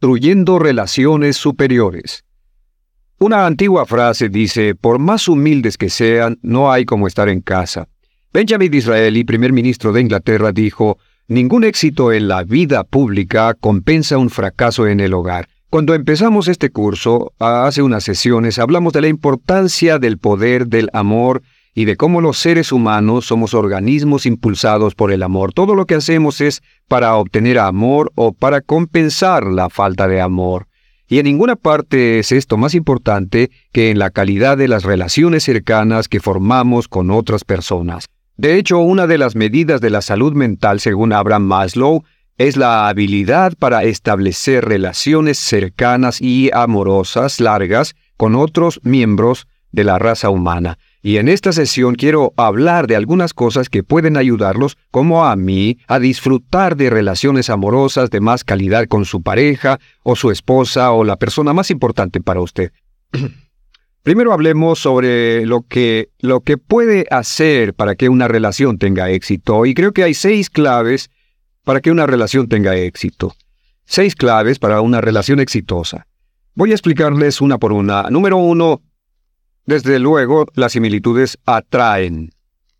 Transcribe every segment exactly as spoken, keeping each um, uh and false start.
Construyendo relaciones superiores. Una antigua frase dice, por más humildes que sean, no hay como estar en casa. Benjamin Disraeli, primer ministro de Inglaterra, dijo, ningún éxito en la vida pública compensa un fracaso en el hogar. Cuando empezamos este curso, hace unas sesiones, hablamos de la importancia del poder del amor y de cómo los seres humanos somos organismos impulsados por el amor. Todo lo que hacemos es para obtener amor o para compensar la falta de amor. Y en ninguna parte es esto más importante que en la calidad de las relaciones cercanas que formamos con otras personas. De hecho, una de las medidas de la salud mental, según Abraham Maslow, es la habilidad para establecer relaciones cercanas y amorosas largas con otros miembros de la raza humana. Y en esta sesión quiero hablar de algunas cosas que pueden ayudarlos, como a mí, a disfrutar de relaciones amorosas de más calidad con su pareja, o su esposa, o la persona más importante para usted. Primero hablemos sobre lo que, lo que puede hacer para que una relación tenga éxito. Y creo que hay seis claves para que una relación tenga éxito. Seis claves para una relación exitosa. Voy a explicarles una por una. Número uno. Desde luego, las similitudes atraen.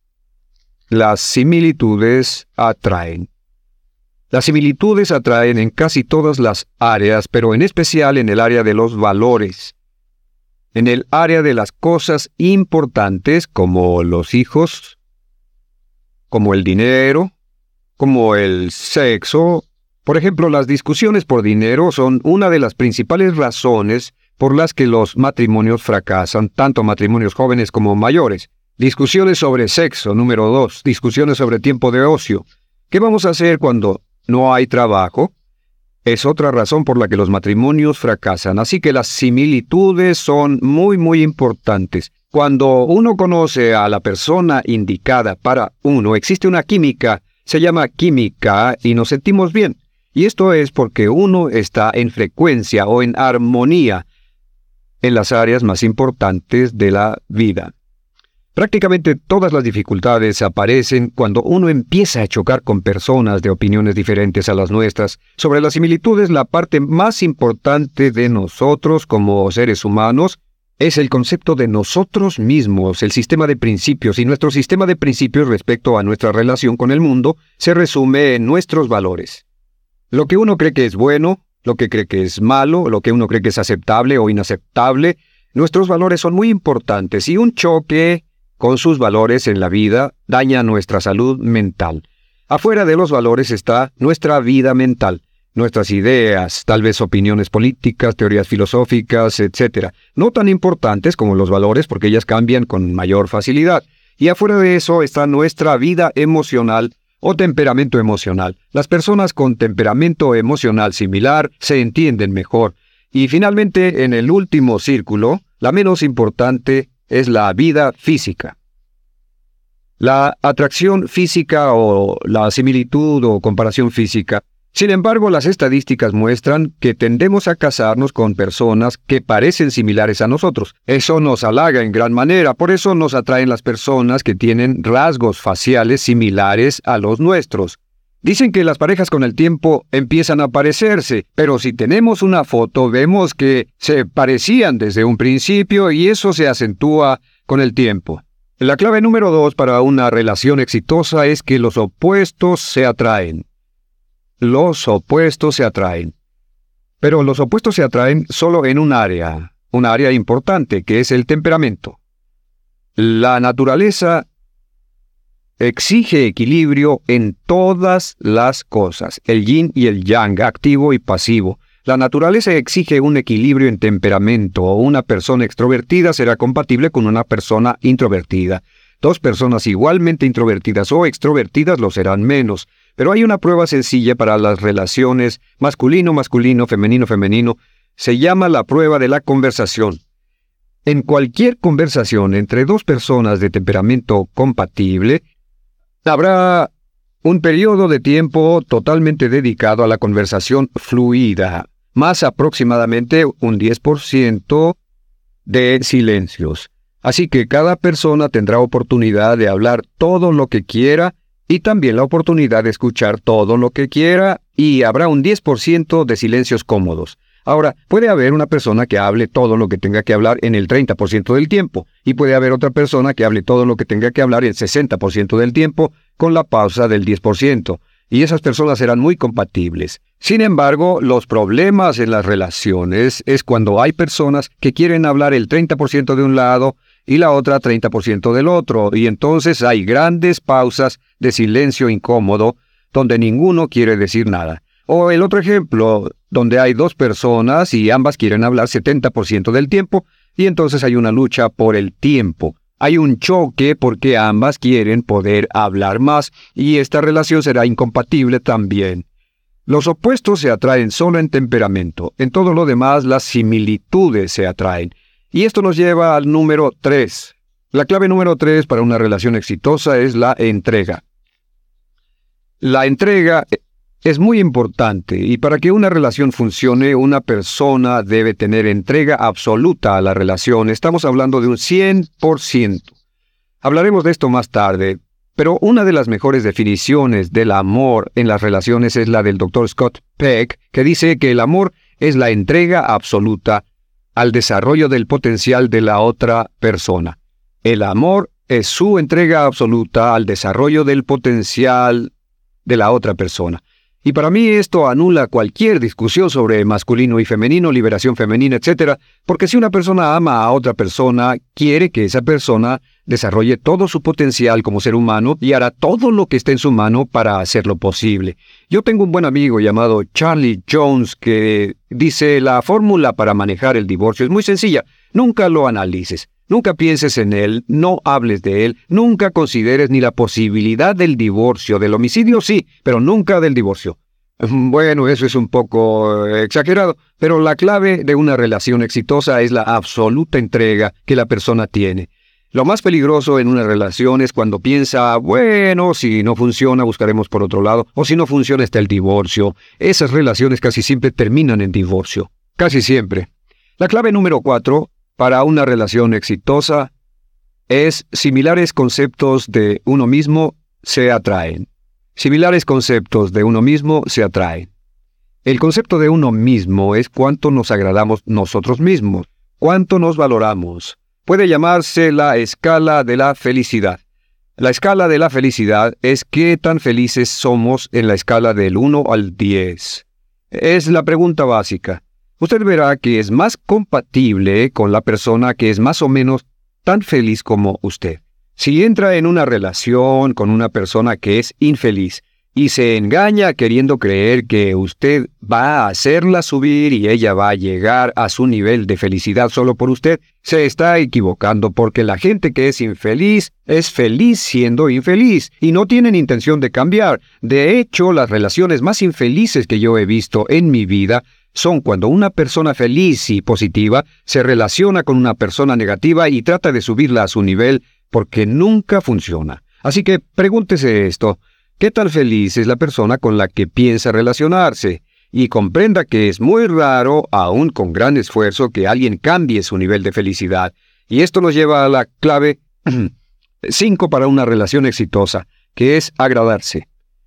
Las similitudes atraen. Las similitudes atraen en casi todas las áreas, pero en especial en el área de los valores. En el área de las cosas importantes como los hijos, como el dinero, como el sexo. Por ejemplo, las discusiones por dinero son una de las principales razones por las que los matrimonios fracasan, tanto matrimonios jóvenes como mayores. Discusiones sobre sexo, número dos. Discusiones sobre tiempo de ocio. ¿Qué vamos a hacer cuando no hay trabajo? Es otra razón por la que los matrimonios fracasan. Así que las similitudes son muy, muy importantes. Cuando uno conoce a la persona indicada para uno, existe una química, se llama química, y nos sentimos bien. Y esto es porque uno está en frecuencia o en armonía en las áreas más importantes de la vida. Prácticamente todas las dificultades aparecen cuando uno empieza a chocar con personas de opiniones diferentes a las nuestras. Sobre las similitudes, la parte más importante de nosotros como seres humanos es el concepto de nosotros mismos, el sistema de principios, y nuestro sistema de principios respecto a nuestra relación con el mundo se resume en nuestros valores. Lo que uno cree que es bueno, lo que cree que es malo, lo que uno cree que es aceptable o inaceptable. Nuestros valores son muy importantes y un choque con sus valores en la vida daña nuestra salud mental. Afuera de los valores está nuestra vida mental, nuestras ideas, tal vez opiniones políticas, teorías filosóficas, etcétera. No tan importantes como los valores porque ellas cambian con mayor facilidad. Y afuera de eso está nuestra vida emocional o temperamento emocional. Las personas con temperamento emocional similar se entienden mejor. Y finalmente, en el último círculo, la menos importante es la vida física. La atracción física o la similitud o comparación física. Sin embargo, las estadísticas muestran que tendemos a casarnos con personas que parecen similares a nosotros. Eso nos halaga en gran manera, por eso nos atraen las personas que tienen rasgos faciales similares a los nuestros. Dicen que las parejas con el tiempo empiezan a parecerse, pero si tenemos una foto vemos que se parecían desde un principio y eso se acentúa con el tiempo. La clave número dos para una relación exitosa es que los opuestos se atraen. Los opuestos se atraen. Pero los opuestos se atraen solo en un área, un área importante, que es el temperamento. La naturaleza exige equilibrio en todas las cosas, el yin y el yang, activo y pasivo. La naturaleza exige un equilibrio en temperamento. Una persona extrovertida será compatible con una persona introvertida. Dos personas igualmente introvertidas o extrovertidas lo serán menos. Pero hay una prueba sencilla para las relaciones masculino-masculino, femenino-femenino. Se llama la prueba de la conversación. En cualquier conversación entre dos personas de temperamento compatible, habrá un periodo de tiempo totalmente dedicado a la conversación fluida, más aproximadamente un diez por ciento de silencios. Así que cada persona tendrá oportunidad de hablar todo lo que quiera y también la oportunidad de escuchar todo lo que quiera, y habrá un diez por ciento de silencios cómodos. Ahora, puede haber una persona que hable todo lo que tenga que hablar en el treinta por ciento del tiempo, y puede haber otra persona que hable todo lo que tenga que hablar en el sesenta por ciento del tiempo, con la pausa del diez por ciento, y esas personas serán muy compatibles. Sin embargo, los problemas en las relaciones es cuando hay personas que quieren hablar el treinta por ciento de un lado y la otra treinta por ciento del otro, y entonces hay grandes pausas de silencio incómodo donde ninguno quiere decir nada. O el otro ejemplo, donde hay dos personas y ambas quieren hablar setenta por ciento del tiempo, y entonces hay una lucha por el tiempo. Hay un choque porque ambas quieren poder hablar más, y esta relación será incompatible también. Los opuestos se atraen solo en temperamento. En todo lo demás, las similitudes se atraen. Y esto nos lleva al número tres. La clave número tres para una relación exitosa es la entrega. La entrega es muy importante, y para que una relación funcione, una persona debe tener entrega absoluta a la relación. Estamos hablando de un cien por ciento. Hablaremos de esto más tarde, pero una de las mejores definiciones del amor en las relaciones es la del doctor Scott Peck, que dice que el amor es la entrega absoluta al desarrollo del potencial de la otra persona. El amor es su entrega absoluta al desarrollo del potencial de la otra persona. Y para mí esto anula cualquier discusión sobre masculino y femenino, liberación femenina, etcétera, porque si una persona ama a otra persona, quiere que esa persona desarrolle todo su potencial como ser humano y hará todo lo que esté en su mano para hacerlo posible. Yo tengo un buen amigo llamado Charlie Jones que dice: la fórmula para manejar el divorcio es muy sencilla. Nunca lo analices. Nunca pienses en él, no hables de él, nunca consideres ni la posibilidad del divorcio. Del homicidio sí, pero nunca del divorcio. Bueno, eso es un poco exagerado, pero la clave de una relación exitosa es la absoluta entrega que la persona tiene. Lo más peligroso en una relación es cuando piensa, bueno, si no funciona buscaremos por otro lado, o si no funciona está el divorcio. Esas relaciones casi siempre terminan en divorcio. Casi siempre. La clave número cuatro para una relación exitosa es similares conceptos de uno mismo se atraen. Similares conceptos de uno mismo se atraen. El concepto de uno mismo es cuánto nos agradamos nosotros mismos, cuánto nos valoramos. Puede llamarse la escala de la felicidad. La escala de la felicidad es qué tan felices somos en la escala del uno al diez. Es la pregunta básica. Usted verá que es más compatible con la persona que es más o menos tan feliz como usted. Si entra en una relación con una persona que es infeliz y se engaña queriendo creer que usted va a hacerla subir y ella va a llegar a su nivel de felicidad solo por usted, se está equivocando, porque la gente que es infeliz es feliz siendo infeliz y no tienen intención de cambiar. De hecho, las relaciones más infelices que yo he visto en mi vida son cuando una persona feliz y positiva se relaciona con una persona negativa y trata de subirla a su nivel, porque nunca funciona. Así que pregúntese esto: ¿qué tal feliz es la persona con la que piensa relacionarse? Y comprenda que es muy raro, aún con gran esfuerzo, que alguien cambie su nivel de felicidad. Y esto nos lleva a la clave cinco para una relación exitosa, que es agradarse.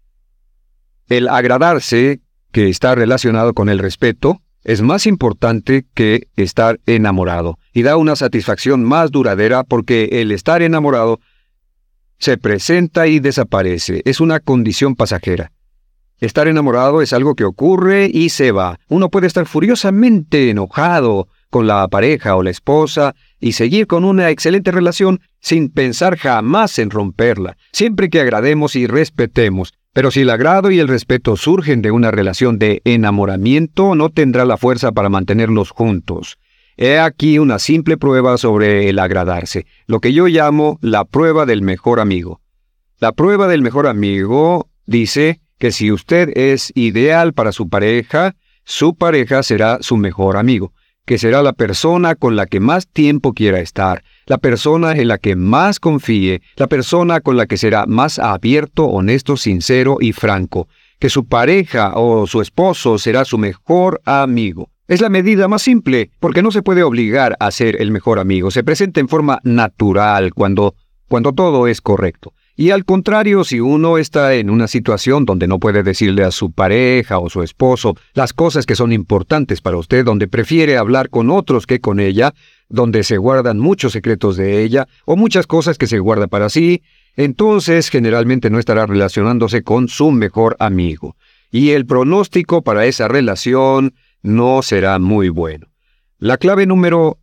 El agradarse, que está relacionado con el respeto, es más importante que estar enamorado, y da una satisfacción más duradera, porque el estar enamorado se presenta y desaparece. Es una condición pasajera. Estar enamorado es algo que ocurre y se va. Uno puede estar furiosamente enojado con la pareja o la esposa y seguir con una excelente relación sin pensar jamás en romperla, siempre que agrademos y respetemos. Pero si el agrado y el respeto surgen de una relación de enamoramiento, no tendrá la fuerza para mantenerlos juntos. He aquí una simple prueba sobre el agradarse, lo que yo llamo la prueba del mejor amigo. La prueba del mejor amigo dice que si usted es ideal para su pareja, su pareja será su mejor amigo, que será la persona con la que más tiempo quiera estar, la persona en la que más confíe, la persona con la que será más abierto, honesto, sincero y franco, que su pareja o su esposo será su mejor amigo. Es la medida más simple, porque no se puede obligar a ser el mejor amigo. Se presenta en forma natural cuando, cuando todo es correcto. Y al contrario, si uno está en una situación donde no puede decirle a su pareja o su esposo las cosas que son importantes para usted, donde prefiere hablar con otros que con ella, donde se guardan muchos secretos de ella o muchas cosas que se guarda para sí, entonces generalmente no estará relacionándose con su mejor amigo. Y el pronóstico para esa relación no será muy bueno. La clave número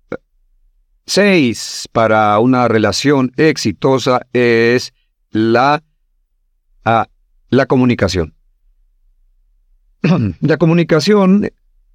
seis para una relación exitosa es la, ah, la comunicación. La comunicación,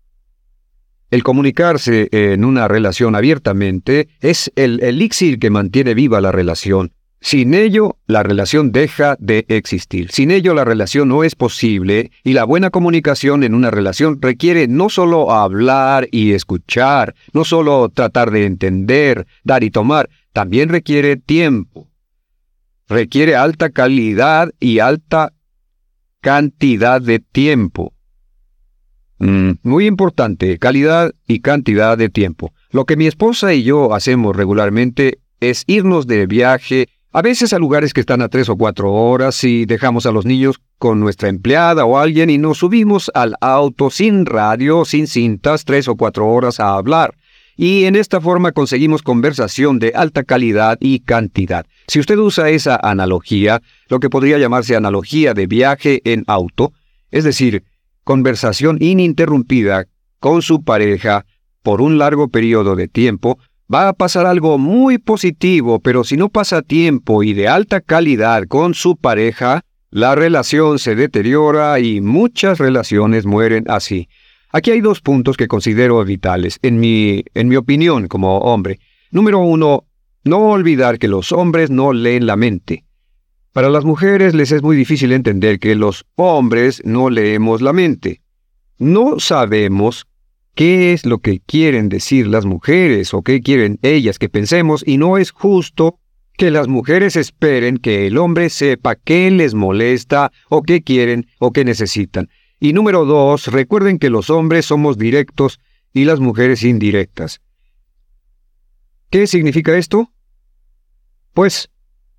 el comunicarse en una relación abiertamente, es el elixir que mantiene viva la relación. Sin ello, la relación deja de existir. Sin ello, la relación no es posible, y la buena comunicación en una relación requiere no solo hablar y escuchar, no solo tratar de entender, dar y tomar, también requiere tiempo. Requiere alta calidad y alta cantidad de tiempo. Mm, muy importante, calidad y cantidad de tiempo. Lo que mi esposa y yo hacemos regularmente es irnos de viaje, a veces a lugares que están a tres o cuatro horas, y dejamos a los niños con nuestra empleada o alguien y nos subimos al auto sin radio, sin cintas, tres o cuatro horas a hablar. Y en esta forma conseguimos conversación de alta calidad y cantidad. Si usted usa esa analogía, lo que podría llamarse analogía de viaje en auto, es decir, conversación ininterrumpida con su pareja por un largo periodo de tiempo, va a pasar algo muy positivo, pero si no pasa tiempo y de alta calidad con su pareja, la relación se deteriora y muchas relaciones mueren así. Aquí hay dos puntos que considero vitales, en mi, en mi opinión como hombre. Número uno, no olvidar que los hombres no leen la mente. Para las mujeres les es muy difícil entender que los hombres no leemos la mente. No sabemos qué es lo que quieren decir las mujeres o qué quieren ellas que pensemos, y no es justo que las mujeres esperen que el hombre sepa qué les molesta o qué quieren o qué necesitan. Y número dos, recuerden que los hombres somos directos y las mujeres indirectas. ¿Qué significa esto? Pues,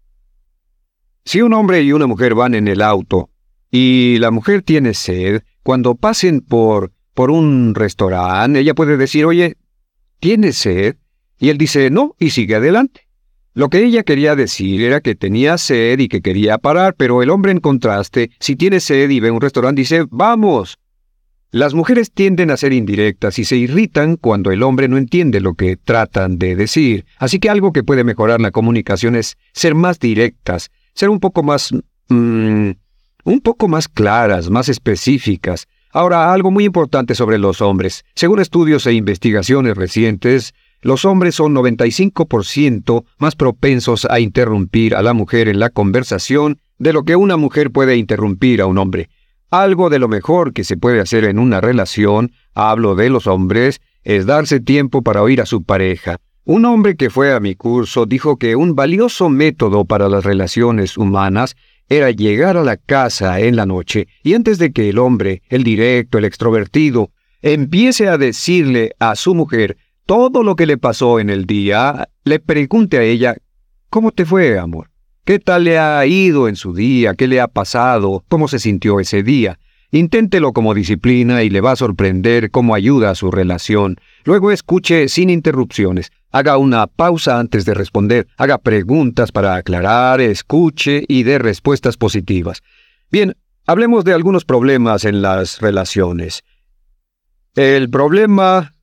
si un hombre y una mujer van en el auto y la mujer tiene sed, cuando pasen por, por un restaurante, ella puede decir, oye, ¿tienes sed? Y él dice, no, y sigue adelante. Lo que ella quería decir era que tenía sed y que quería parar, pero el hombre en contraste, si tiene sed y ve un restaurante, dice, ¡vamos! Las mujeres tienden a ser indirectas y se irritan cuando el hombre no entiende lo que tratan de decir. Así que algo que puede mejorar la comunicación es ser más directas, ser un poco más, mmm, un poco más claras, más específicas. Ahora, algo muy importante sobre los hombres. Según estudios e investigaciones recientes, los hombres son noventa y cinco por ciento más propensos a interrumpir a la mujer en la conversación de lo que una mujer puede interrumpir a un hombre. Algo de lo mejor que se puede hacer en una relación, hablo de los hombres, es darse tiempo para oír a su pareja. Un hombre que fue a mi curso dijo que un valioso método para las relaciones humanas era llegar a la casa en la noche y antes de que el hombre, el directo, el extrovertido, empiece a decirle a su mujer todo lo que le pasó en el día, le pregunte a ella, ¿cómo te fue, amor? ¿Qué tal le ha ido en su día? ¿Qué le ha pasado? ¿Cómo se sintió ese día? Inténtelo como disciplina y le va a sorprender cómo ayuda a su relación. Luego escuche sin interrupciones. Haga una pausa antes de responder. Haga preguntas para aclarar, escuche y dé respuestas positivas. Bien, hablemos de algunos problemas en las relaciones. El problema...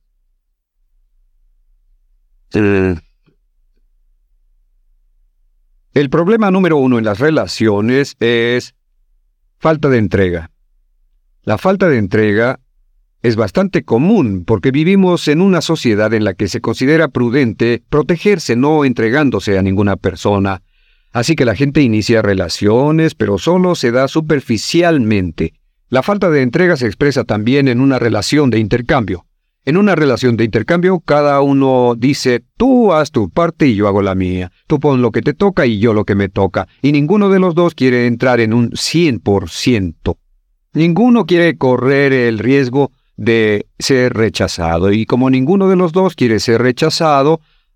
Eh, el problema número uno en las relaciones es falta de entrega. La falta de entrega es bastante común porque vivimos en una sociedad en la que se considera prudente protegerse no entregándose a ninguna persona. Así que la gente inicia relaciones, pero solo se da superficialmente. La falta de entrega se expresa también en una relación de intercambio. En una relación de intercambio, cada uno dice, tú haz tu parte y yo hago la mía. Tú pon lo que te toca y yo lo que me toca. Y ninguno de los dos quiere entrar en un cien por ciento. Ninguno quiere correr el riesgo de ser rechazado. Y como ninguno de los dos quiere ser rechazado,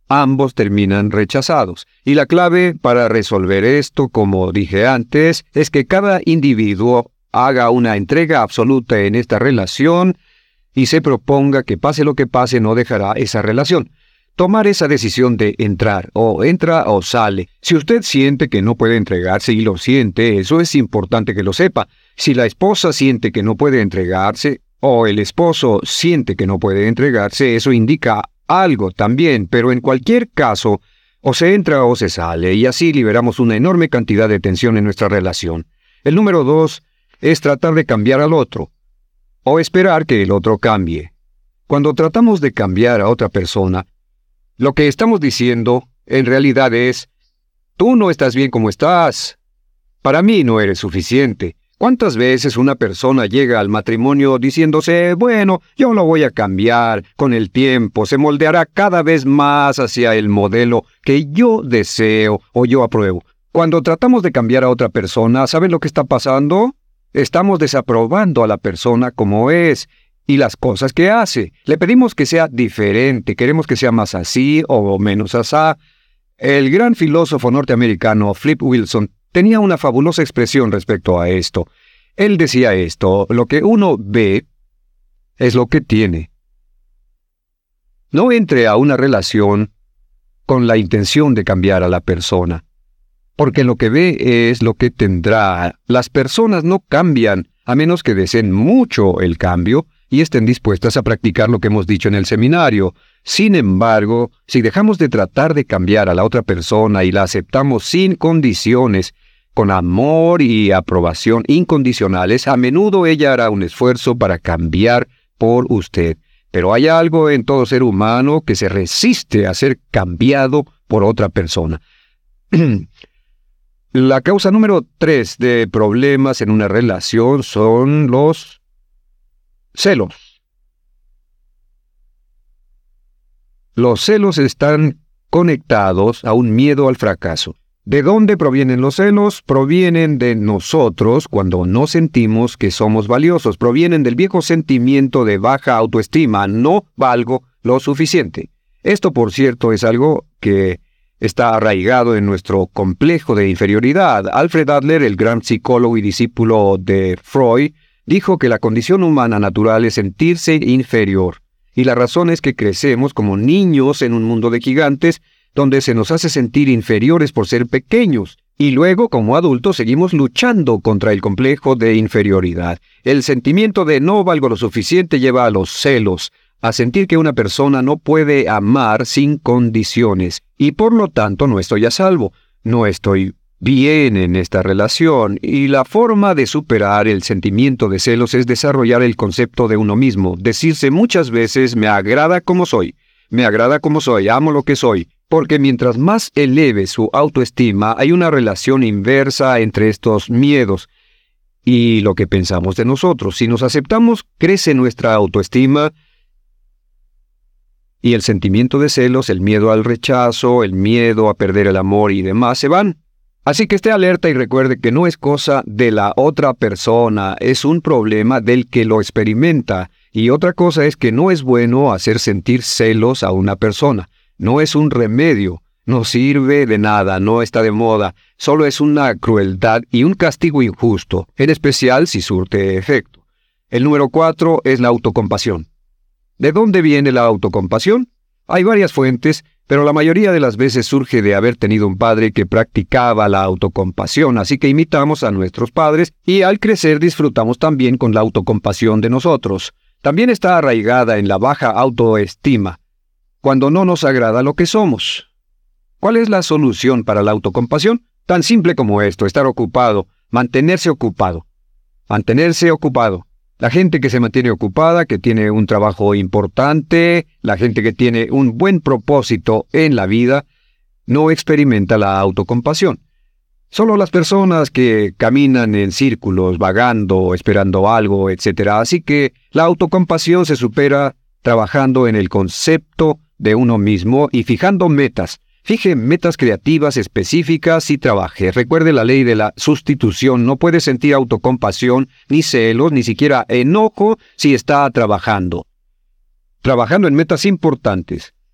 ambos terminan rechazados. Y la clave para resolver esto, como dije antes, es que cada individuo haga una entrega absoluta en esta relación y se proponga que pase lo que pase no dejará esa relación. Tomar esa decisión de entrar, o entra o sale. Si usted siente que no puede entregarse y lo siente, eso es importante que lo sepa. Si la esposa siente que no puede entregarse, o el esposo siente que no puede entregarse, eso indica algo también, pero en cualquier caso, o se entra o se sale, y así liberamos una enorme cantidad de tensión en nuestra relación. El número dos es tratar de cambiar al otro, o esperar que el otro cambie. Cuando tratamos de cambiar a otra persona, lo que estamos diciendo, en realidad es, tú no estás bien como estás. Para mí no eres suficiente. ¿Cuántas veces una persona llega al matrimonio diciéndose, bueno, yo lo voy a cambiar con el tiempo, se moldeará cada vez más hacia el modelo que yo deseo o yo apruebo? Cuando tratamos de cambiar a otra persona, ¿saben lo que está pasando? Estamos desaprobando a la persona como es y las cosas que hace. Le pedimos que sea diferente, queremos que sea más así o menos asá. El gran filósofo norteamericano Flip Wilson tenía una fabulosa expresión respecto a esto. Él decía esto: lo que uno ve es lo que tiene. No entre a una relación con la intención de cambiar a la persona, porque lo que ve es lo que tendrá. Las personas no cambian a menos que deseen mucho el cambio y estén dispuestas a practicar lo que hemos dicho en el seminario. Sin embargo, si dejamos de tratar de cambiar a la otra persona y la aceptamos sin condiciones, con amor y aprobación incondicionales, a menudo ella hará un esfuerzo para cambiar por usted. Pero hay algo en todo ser humano que se resiste a ser cambiado por otra persona. La causa número tres de problemas en una relación son los celos. Los celos están conectados a un miedo al fracaso. ¿De dónde provienen los celos? Provienen de nosotros cuando no sentimos que somos valiosos. Provienen del viejo sentimiento de baja autoestima. No valgo lo suficiente. Esto, por cierto, es algo que está arraigado en nuestro complejo de inferioridad. Alfred Adler, el gran psicólogo y discípulo de Freud, dijo que la condición humana natural es sentirse inferior. Y la razón es que crecemos como niños en un mundo de gigantes, donde se nos hace sentir inferiores por ser pequeños, y luego como adultos seguimos luchando contra el complejo de inferioridad. El sentimiento de no valgo lo suficiente lleva a los celos, a sentir que una persona no puede amar sin condiciones, y por lo tanto no estoy a salvo, no estoy bien en esta relación, y la forma de superar el sentimiento de celos es desarrollar el concepto de uno mismo, decirse muchas veces, me agrada como soy, me agrada como soy, amo lo que soy, porque mientras más eleve su autoestima, hay una relación inversa entre estos miedos y lo que pensamos de nosotros. Si nos aceptamos, crece nuestra autoestima y el sentimiento de celos, el miedo al rechazo, el miedo a perder el amor y demás se van. Así que esté alerta y recuerde que no es cosa de la otra persona, es un problema del que lo experimenta. Y otra cosa es que no es bueno hacer sentir celos a una persona. No es un remedio, no sirve de nada, no está de moda, solo es una crueldad y un castigo injusto, en especial si surte efecto. El número cuatro es la autocompasión. ¿De dónde viene la autocompasión? Hay varias fuentes, pero la mayoría de las veces surge de haber tenido un padre que practicaba la autocompasión, así que imitamos a nuestros padres y al crecer disfrutamos también con la autocompasión de nosotros. También está arraigada en la baja autoestima, cuando no nos agrada lo que somos. ¿Cuál es la solución para la autocompasión? Tan simple como esto, estar ocupado, mantenerse ocupado. Mantenerse ocupado. La gente que se mantiene ocupada, que tiene un trabajo importante, la gente que tiene un buen propósito en la vida, no experimenta la autocompasión. Solo las personas que caminan en círculos, vagando, esperando algo, etcétera. Así que la autocompasión se supera trabajando en el concepto de uno mismo y fijando metas. Fije metas creativas específicas y trabaje. Recuerde la ley de la sustitución. No puede sentir autocompasión, ni celos, ni siquiera enojo si está trabajando. Trabajando en metas importantes.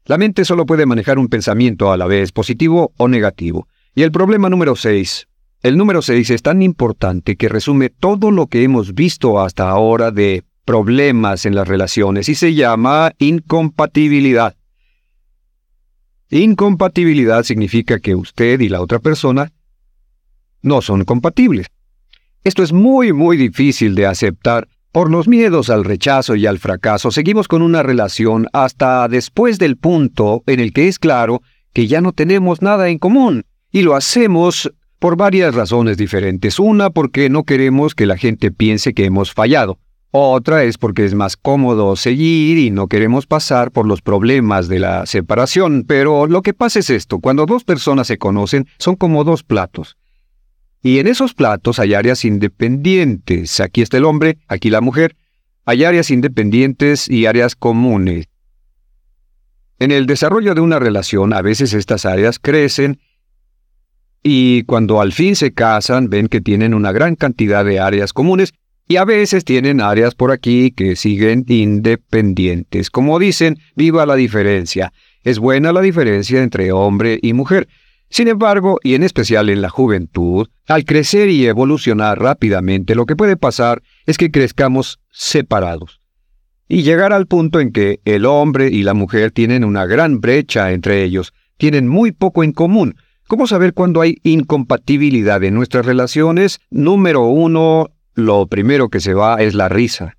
La mente solo puede manejar un pensamiento a la vez, positivo o negativo. Y el problema número seis. El número seis es tan importante que resume todo lo que hemos visto hasta ahora de problemas en las relaciones y se llama incompatibilidad. Incompatibilidad significa que usted y la otra persona no son compatibles. Esto es muy, muy difícil de aceptar. Por los miedos al rechazo y al fracaso, seguimos con una relación hasta después del punto en el que es claro que ya no tenemos nada en común. Y lo hacemos por varias razones diferentes. Una, porque no queremos que la gente piense que hemos fallado. Otra es porque es más cómodo seguir y no queremos pasar por los problemas de la separación. Pero lo que pasa es esto: cuando dos personas se conocen, son como dos platos. Y en esos platos hay áreas independientes. Aquí está el hombre, aquí la mujer. Hay áreas independientes y áreas comunes. En el desarrollo de una relación, a veces estas áreas crecen y cuando al fin se casan, ven que tienen una gran cantidad de áreas comunes y a veces tienen áreas por aquí que siguen independientes. Como dicen, viva la diferencia. Es buena la diferencia entre hombre y mujer. Sin embargo, y en especial en la juventud, al crecer y evolucionar rápidamente, lo que puede pasar es que crezcamos separados. Y llegar al punto en que el hombre y la mujer tienen una gran brecha entre ellos, tienen muy poco en común. ¿Cómo saber cuándo hay incompatibilidad en nuestras relaciones? Número uno, lo primero que se va es la risa.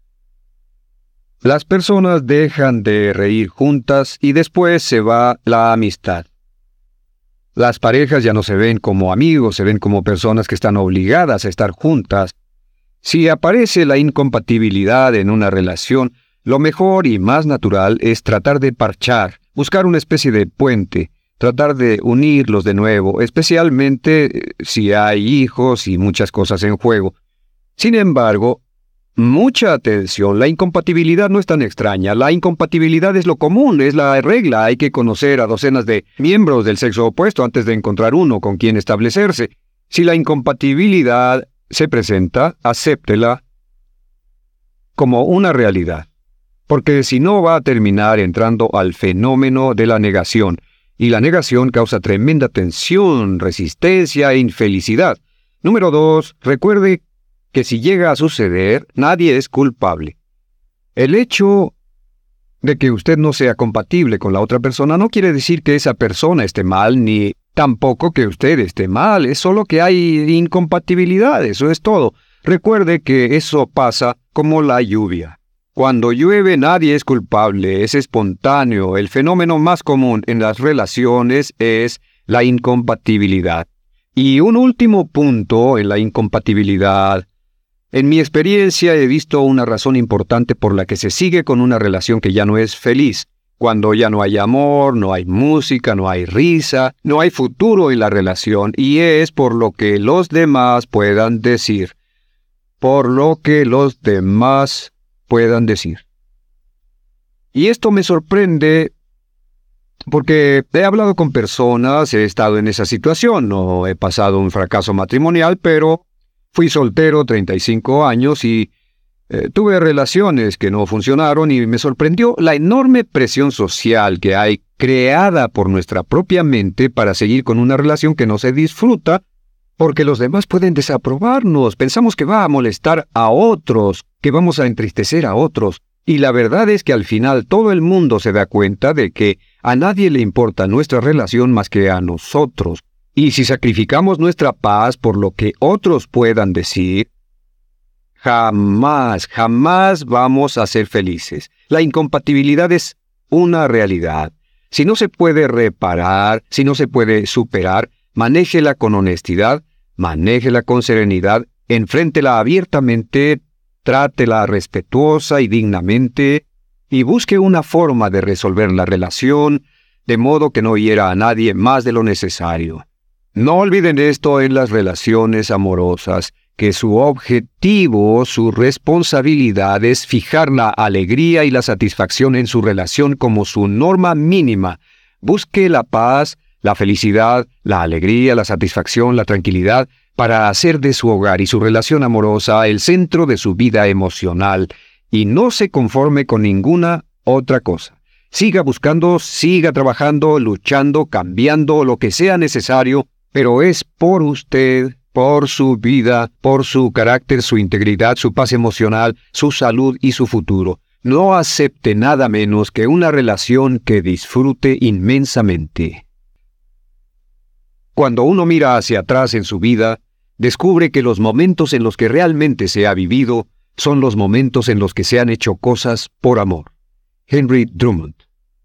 Las personas dejan de reír juntas y después se va la amistad. Las parejas ya no se ven como amigos, se ven como personas que están obligadas a estar juntas. Si aparece la incompatibilidad en una relación, lo mejor y más natural es tratar de parchar, buscar una especie de puente, tratar de unirlos de nuevo, especialmente si hay hijos y muchas cosas en juego. Sin embargo, mucha atención, la incompatibilidad no es tan extraña. La incompatibilidad es lo común, es la regla. Hay que conocer a docenas de miembros del sexo opuesto antes de encontrar uno con quien establecerse. Si la incompatibilidad se presenta, acéptela como una realidad. Porque si no va a terminar entrando al fenómeno de la negación. Y la negación causa tremenda tensión, resistencia e infelicidad. Número dos, recuerde que si llega a suceder, nadie es culpable. El hecho de que usted no sea compatible con la otra persona no quiere decir que esa persona esté mal, ni tampoco que usted esté mal, es solo que hay incompatibilidad, eso es todo. Recuerde que eso pasa como la lluvia. Cuando llueve nadie es culpable, es espontáneo. El fenómeno más común en las relaciones es la incompatibilidad. Y un último punto en la incompatibilidad. En mi experiencia he visto una razón importante por la que se sigue con una relación que ya no es feliz. Cuando ya no hay amor, no hay música, no hay risa, no hay futuro en la relación, y es por lo que los demás puedan decir. Por lo que los demás puedan decir. Y esto me sorprende porque he hablado con personas, he estado en esa situación, no he pasado un fracaso matrimonial, pero fui soltero treinta y cinco años y eh, tuve relaciones que no funcionaron y me sorprendió la enorme presión social que hay creada por nuestra propia mente para seguir con una relación que no se disfruta porque los demás pueden desaprobarnos. Pensamos que va a molestar a otros, que vamos a entristecer a otros. Y la verdad es que al final todo el mundo se da cuenta de que a nadie le importa nuestra relación más que a nosotros. Y si sacrificamos nuestra paz por lo que otros puedan decir, jamás, jamás vamos a ser felices. La incompatibilidad es una realidad. Si no se puede reparar, si no se puede superar, manéjela con honestidad, manéjela con serenidad, enfréntela abiertamente, trátela respetuosa y dignamente, y busque una forma de resolver la relación, de modo que no hiera a nadie más de lo necesario. No olviden esto en las relaciones amorosas, que su objetivo, su responsabilidad es fijar la alegría y la satisfacción en su relación como su norma mínima. Busque la paz, la felicidad, la alegría, la satisfacción, la tranquilidad, para hacer de su hogar y su relación amorosa el centro de su vida emocional, y no se conforme con ninguna otra cosa. Siga buscando, siga trabajando, luchando, cambiando, lo que sea necesario, pero es por usted, por su vida, por su carácter, su integridad, su paz emocional, su salud y su futuro. No acepte nada menos que una relación que disfrute inmensamente. Cuando uno mira hacia atrás en su vida, descubre que los momentos en los que realmente se ha vivido son los momentos en los que se han hecho cosas por amor. Henry Drummond.